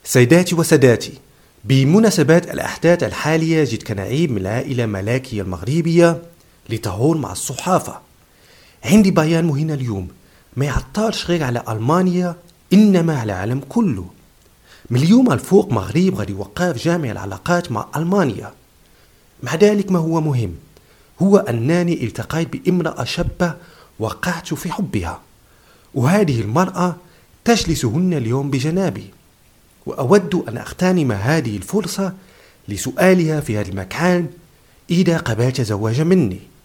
سيداتي وساداتي، بمناسبات الأحداث الحالية جئت كنعيب من العائلة الملاكية المغربية لتهون مع الصحافة. عندي بيان مهم اليوم ما يعطلش غير على ألمانيا، إنما على العالم كله. من اليوم الفوق مغرب غادي يوقف جامع العلاقات مع ألمانيا. مع ذلك ما هو مهم هو أنني التقيت بامرأة شابة وقعت في حبها، وهذه المرأة تجلس هنا اليوم بجنابي، وأود أن أغتنم هذه الفرصة لسؤالها في هذا المكان إذا قبلت زواج مني.